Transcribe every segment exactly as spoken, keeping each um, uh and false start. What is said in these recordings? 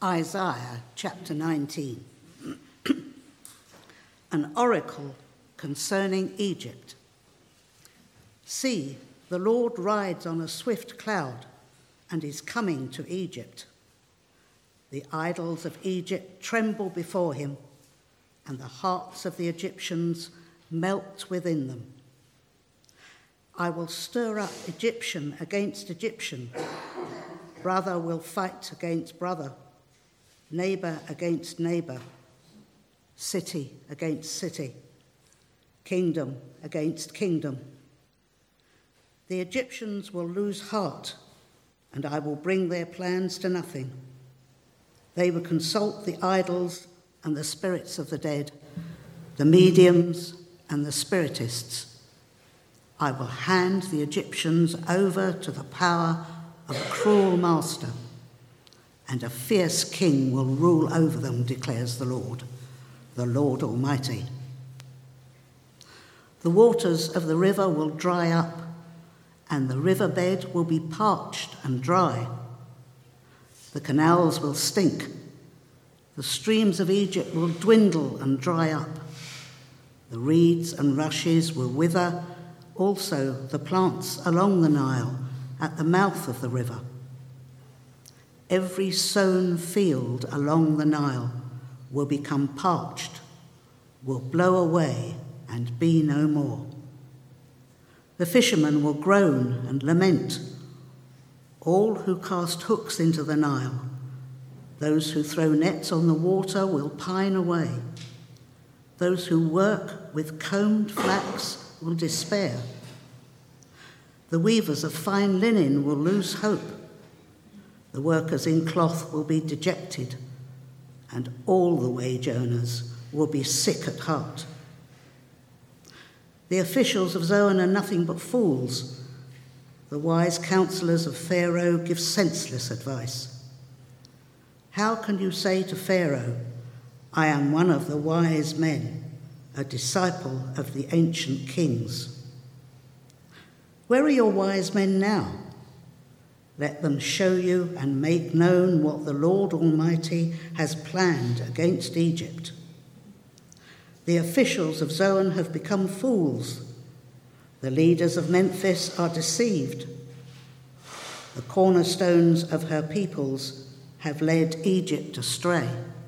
Isaiah chapter nineteen. An oracle concerning Egypt. See, the Lord rides on a swift cloud and is coming to Egypt. The idols of Egypt tremble before him, and the hearts of the Egyptians melt within them. I will stir up Egyptian against Egyptian. Brother will fight against brother, neighbour against neighbour, city against city, kingdom against kingdom. The Egyptians will lose heart, and I will bring their plans to nothing. They will consult the idols and the spirits of the dead, the mediums and the spiritists. I will hand the Egyptians over to the power of a cruel master, and a fierce king will rule over them, declares the Lord, the Lord Almighty. The waters of the river will dry up, and the riverbed will be parched and dry. The canals will stink. The streams of Egypt will dwindle and dry up. The reeds and rushes will wither, also the plants along the Nile at the mouth of the river. Every sown field along the Nile will become parched, will blow away and be no more. The fishermen will groan and lament, all who cast hooks into the Nile. Those who throw nets on the water will pine away. Those who work with combed flax will despair. The weavers of fine linen will lose hope. The workers in cloth will be dejected, and all the wage earners will be sick at heart. The officials of Zoan are nothing but fools. The wise counselors of Pharaoh give senseless advice. How can you say to Pharaoh, I am one of the wise men, a disciple of the ancient kings? Where are your wise men now? Let them show you and make known what the Lord Almighty has planned against Egypt. The officials of Zoan have become fools. The leaders of Memphis are deceived. The cornerstones of her peoples have led Egypt astray.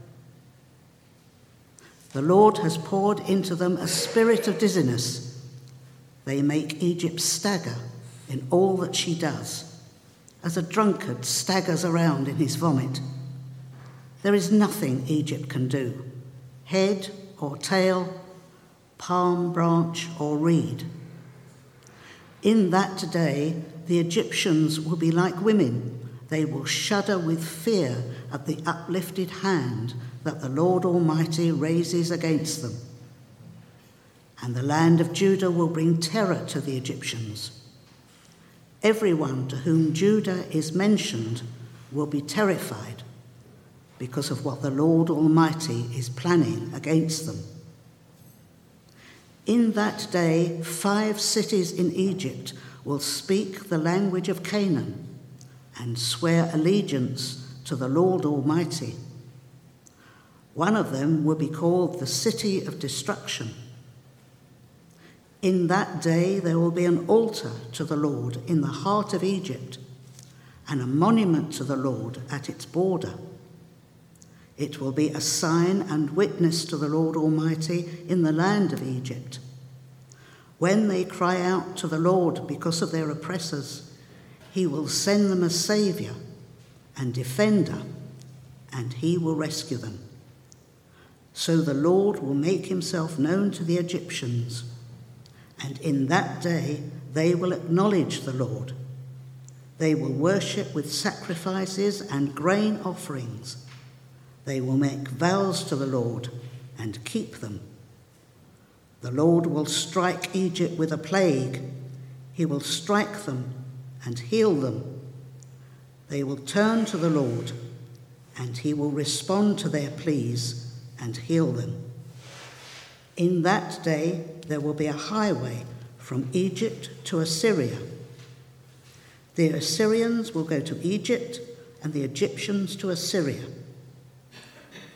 The Lord has poured into them a spirit of dizziness. They make Egypt stagger in all that she does, as a drunkard staggers around in his vomit. There is nothing Egypt can do, head or tail, palm branch or reed. In that day, the Egyptians will be like women. They will shudder with fear at the uplifted hand that the Lord Almighty raises against them. And the land of Judah will bring terror to the Egyptians. Everyone to whom Judah is mentioned will be terrified because of what the Lord Almighty is planning against them. In that day, five cities in Egypt will speak the language of Canaan and swear allegiance to the Lord Almighty. One of them will be called the City of Destruction. In that day there will be an altar to the Lord in the heart of Egypt, and a monument to the Lord at its border. It will be a sign and witness to the Lord Almighty in the land of Egypt. When they cry out to the Lord because of their oppressors, he will send them a saviour and defender, and he will rescue them. So the Lord will make himself known to the Egyptians, and in that day they will acknowledge the Lord. They will worship with sacrifices and grain offerings. They will make vows to the Lord and keep them. The Lord will strike Egypt with a plague. He will strike them and heal them. They will turn to the Lord, and he will respond to their pleas and heal them. In that day there will be a highway from Egypt to Assyria. The Assyrians will go to Egypt and the Egyptians to Assyria.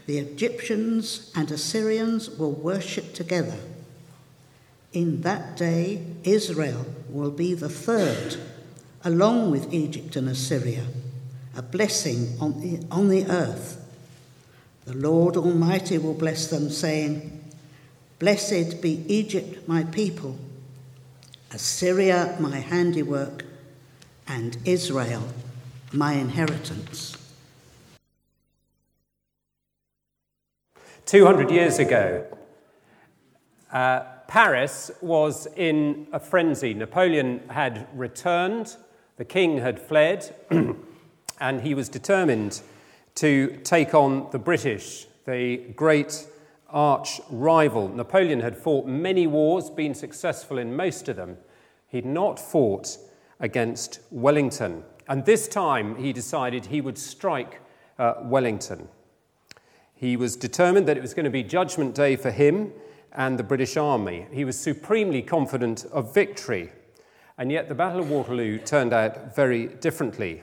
The Egyptians and Assyrians will worship together. In that day, Israel will be the third, along with Egypt and Assyria, a blessing on the, on the earth. The Lord Almighty will bless them, saying, "Blessed be Egypt, my people, Assyria, my handiwork, and Israel, my inheritance." two hundred years ago, uh, Paris was in a frenzy. Napoleon had returned, the king had fled, and he was determined to take on the British, the great arch rival. Napoleon had fought many wars, been successful in most of them. He'd not fought against Wellington. And this time he decided he would strike uh, Wellington. He was determined that it was going to be Judgment Day for him and the British Army. He was supremely confident of victory. And yet the Battle of Waterloo turned out very differently.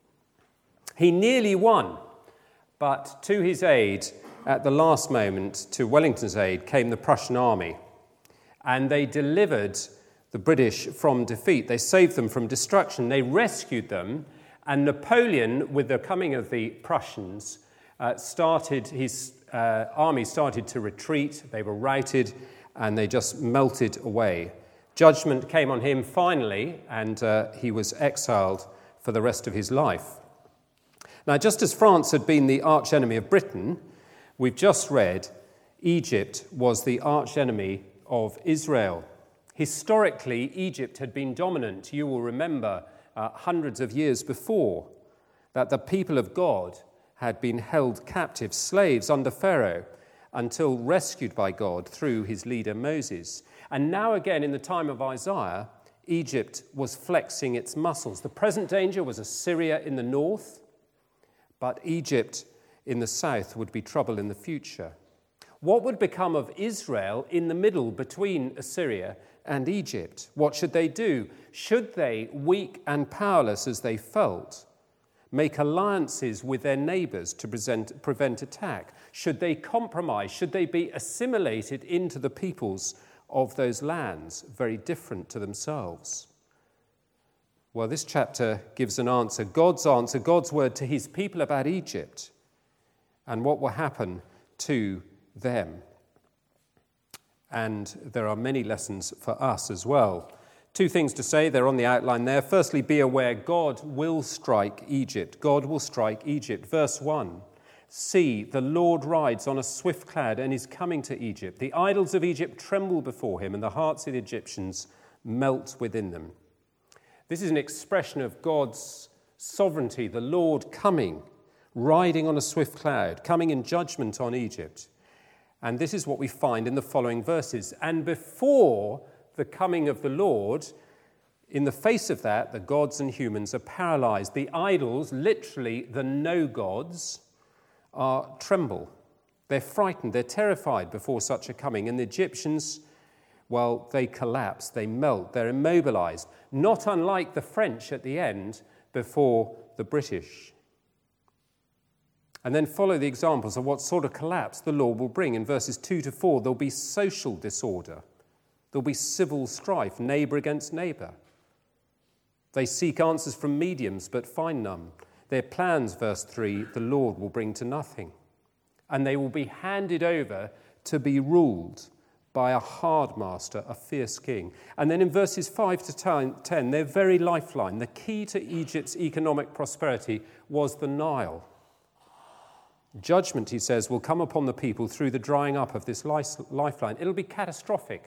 He nearly won, but to his aid, at the last moment, to Wellington's aid, came the Prussian army. And they delivered the British from defeat. They saved them from destruction. They rescued them. And Napoleon, with the coming of the Prussians, uh, started his uh, army started to retreat. They were routed, and they just melted away. Judgment came on him finally, and uh, he was exiled for the rest of his life. Now, just as France had been the archenemy of Britain, we've just read Egypt was the archenemy of Israel. Historically, Egypt had been dominant. You will remember uh, hundreds of years before that the people of God had been held captive, slaves under Pharaoh, until rescued by God through his leader Moses. And now again, in the time of Isaiah, Egypt was flexing its muscles. The present danger was Assyria in the north, but Egypt in the south would be trouble in the future. What would become of Israel in the middle between Assyria and Egypt? What should they do? Should they, weak and powerless as they felt, make alliances with their neighbours to present, prevent attack? Should they compromise? Should they be assimilated into the peoples of those lands, very different to themselves? Well, this chapter gives an answer, God's answer, God's word to his people about Egypt and what will happen to them. And there are many lessons for us as well. Two things to say, they're on the outline there. Firstly, be aware God will strike Egypt. God will strike Egypt. Verse one, see, the Lord rides on a swift cloud and is coming to Egypt. The idols of Egypt tremble before him, and the hearts of the Egyptians melt within them. This is an expression of God's sovereignty, the Lord coming, riding on a swift cloud, coming in judgment on Egypt. And this is what we find in the following verses. And before the coming of the Lord, in the face of that, the gods and humans are paralyzed. The idols, literally the no-gods, are tremble. They're frightened, they're terrified before such a coming. And the Egyptians, well, they collapse, they melt, they're immobilized. Not unlike the French at the end before the British. And then follow the examples of what sort of collapse the Lord will bring. In verses two to four, there'll be social disorder. There'll be civil strife, neighbour against neighbour. They seek answers from mediums, but find none. Their plans, verse three, the Lord will bring to nothing. And they will be handed over to be ruled by a hard master, a fierce king. And then in verses five to ten, their very lifeline, the key to Egypt's economic prosperity was the Nile. Judgment, he says, will come upon the people through the drying up of this lifeline. It'll be catastrophic.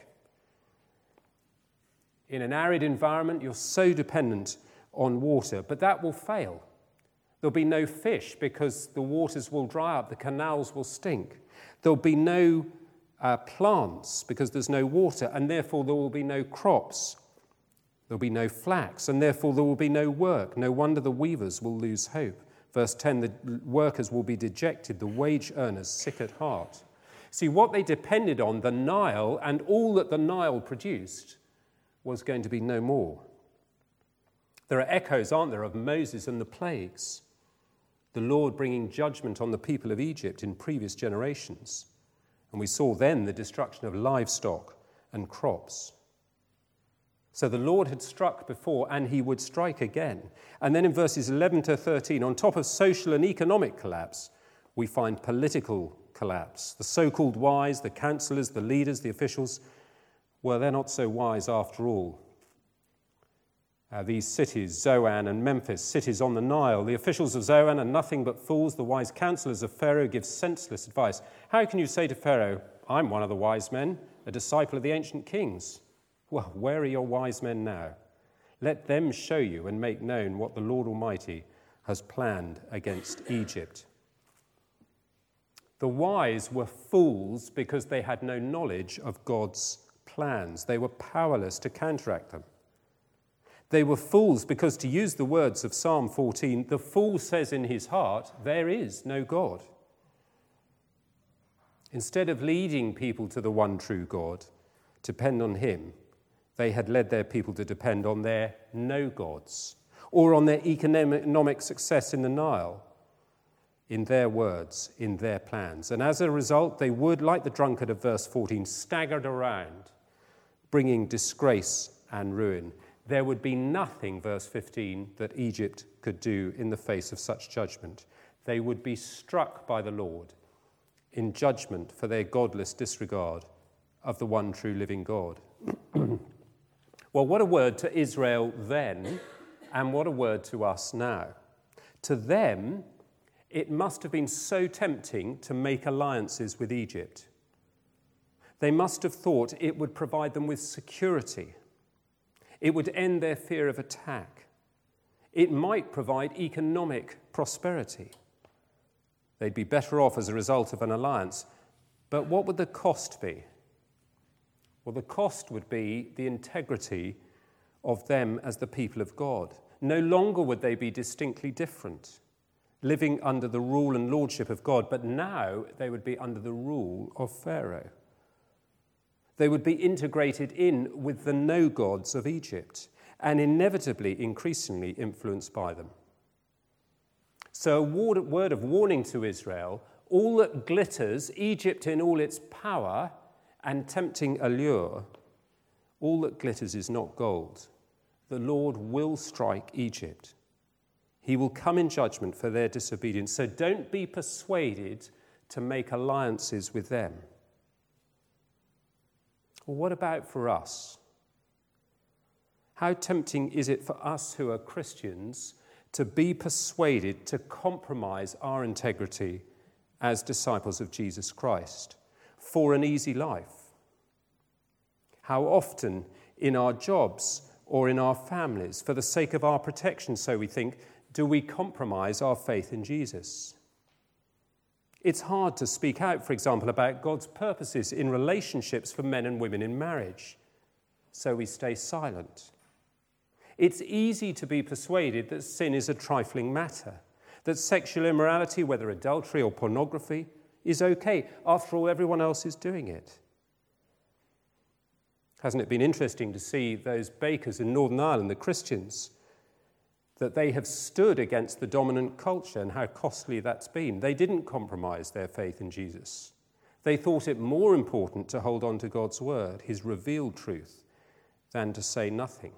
In an arid environment, you're so dependent on water, but that will fail. There'll be no fish because the waters will dry up, the canals will stink. There'll be no uh, plants because there's no water, and therefore there will be no crops. There'll be no flax, and therefore there will be no work. No wonder the weavers will lose hope. Verse ten, the workers will be dejected, the wage earners sick at heart. See, what they depended on, the Nile, and all that the Nile produced, was going to be no more. There are echoes, aren't there, of Moses and the plagues. the Lord bringing judgment on the people of Egypt in previous generations. And we saw then the destruction of livestock and crops. So the Lord had struck before, and he would strike again. And then in verses eleven to thirteen, on top of social and economic collapse, we find political collapse. The so-called wise, the councillors, the leaders, the officials, well, they're not so wise after all. Uh, these cities, Zoan and Memphis, cities on the Nile, the officials of Zoan are nothing but fools. The wise councillors of Pharaoh give senseless advice. How can you say to Pharaoh, I'm one of the wise men, a disciple of the ancient kings? Well, where are your wise men now? Let them show you and make known what the Lord Almighty has planned against Egypt. The wise were fools because they had no knowledge of God's plans. They were powerless to counteract them. They were fools because, to use the words of Psalm fourteen, the fool says in his heart, there is no God. Instead of leading people to the one true God, to depend on him, they had led their people to depend on their no gods, or on their economic success in the Nile, in their words, in their plans. And as a result, they would, like the drunkard of verse fourteen, staggered around, bringing disgrace and ruin. There would be nothing, verse fifteen, that Egypt could do in the face of such judgment. They would be struck by the Lord in judgment for their godless disregard of the one true living God. Well, what a word to Israel then, and what a word to us now. To them, it must have been so tempting to make alliances with Egypt. They must have thought it would provide them with security. It would end their fear of attack. It might provide economic prosperity. They'd be better off as a result of an alliance. But what would the cost be? Well, the cost would be the integrity of them as the people of God. No longer would they be distinctly different, living under the rule and lordship of God, but now they would be under the rule of Pharaoh. They would be integrated in with the no-gods of Egypt and inevitably increasingly influenced by them. So a word of warning to Israel, all that glitters, Egypt in all its power and tempting allure, all that glitters is not gold. The Lord will strike Egypt. He will come in judgment for their disobedience. So don't be persuaded to make alliances with them. Well, what about for us? How tempting is it for us who are Christians to be persuaded to compromise our integrity as disciples of Jesus Christ for an easy life? How often in our jobs or in our families, for the sake of our protection, so we think, do we compromise our faith in Jesus? It's hard to speak out, for example, about God's purposes in relationships for men and women in marriage, so we stay silent. It's easy to be persuaded that sin is a trifling matter, that sexual immorality, whether adultery or pornography, is okay. After all, everyone else is doing it. Hasn't it been interesting to see those bakers in Northern Ireland, the Christians, that they have stood against the dominant culture and how costly that's been? They didn't compromise their faith in Jesus. They thought it more important to hold on to God's word, his revealed truth, than to say nothing.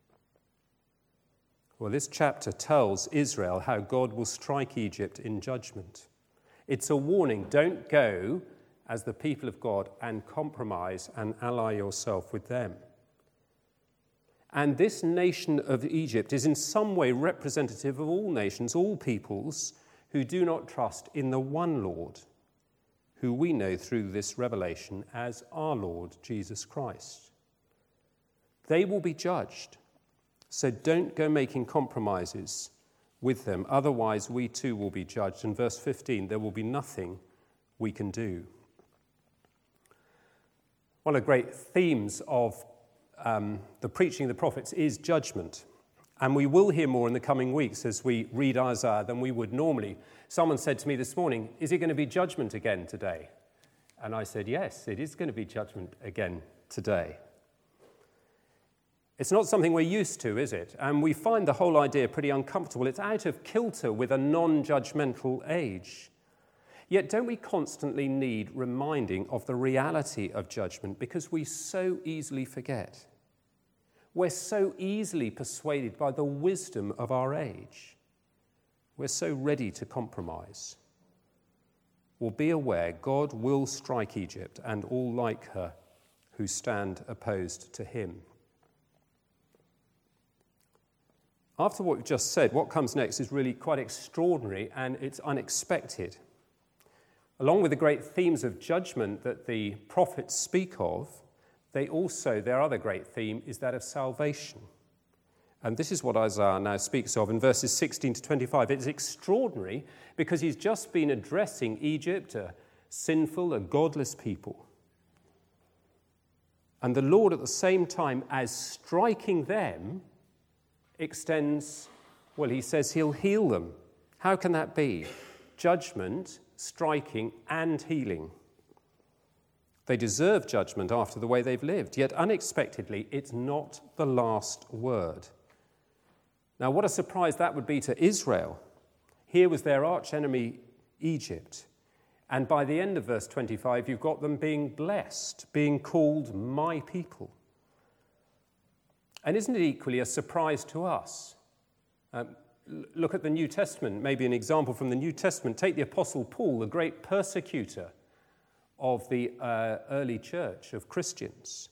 Well, this chapter tells Israel how God will strike Egypt in judgment. It's a warning. Don't go as the people of God and compromise and ally yourself with them. And this nation of Egypt is in some way representative of all nations, all peoples who do not trust in the one Lord, who we know through this revelation as our Lord Jesus Christ. They will be judged, so don't go making compromises with them, otherwise we too will be judged. In verse fifteen, there will be nothing we can do. One of the great themes of Um, the preaching of the prophets is judgment. And we will hear more in the coming weeks as we read Isaiah than we would normally. Someone said to me this morning, is it going to be judgment again today? And I said, yes, it is going to be judgment again today. It's not something we're used to, is it? And we find the whole idea pretty uncomfortable. It's out of kilter with a non-judgmental age. Yet don't we constantly need reminding of the reality of judgment because we so easily forget? We're so easily persuaded by the wisdom of our age. We're so ready to compromise. Well, be aware, God will strike Egypt and all like her who stand opposed to him. After what we've just said, what comes next is really quite extraordinary and it's unexpected. Along with the great themes of judgment that the prophets speak of, they also, their other great theme is that of salvation. And this is what Isaiah now speaks of in verses sixteen to twenty-five. It's extraordinary because he's just been addressing Egypt, a sinful, a godless people. And the Lord, at the same time as striking them, extends, well, he says he'll heal them. How can that be? Judgment, striking, and healing. They deserve judgment after the way they've lived, yet unexpectedly, it's not the last word. Now, what a surprise that would be to Israel. Here was their archenemy, Egypt. And by the end of verse twenty-five, you've got them being blessed, being called my people. And isn't it equally a surprise to us? Um, look at the New Testament, maybe an example from the New Testament. Take the Apostle Paul, the great persecutor of the uh, early church of Christians.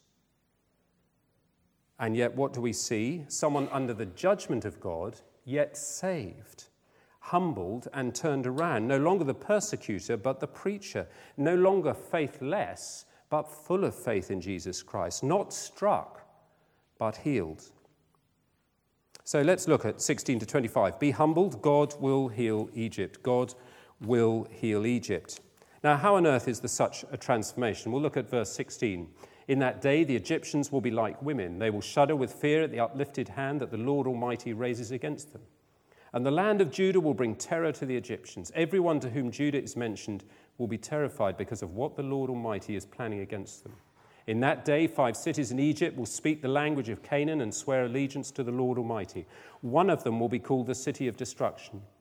And yet what do we see? Someone under the judgment of God, yet saved, humbled and turned around. No longer the persecutor, but the preacher. No longer faithless, but full of faith in Jesus Christ. Not struck, but healed. So let's look at sixteen to twenty-five. Be humbled, God will heal Egypt. God will heal Egypt. Now, how on earth is there such a transformation? We'll look at verse sixteen. In that day, the Egyptians will be like women. They will shudder with fear at the uplifted hand that the Lord Almighty raises against them. And the land of Judah will bring terror to the Egyptians. Everyone to whom Judah is mentioned will be terrified because of what the Lord Almighty is planning against them. In that day, five cities in Egypt will speak the language of Canaan and swear allegiance to the Lord Almighty. One of them will be called the City of Destruction,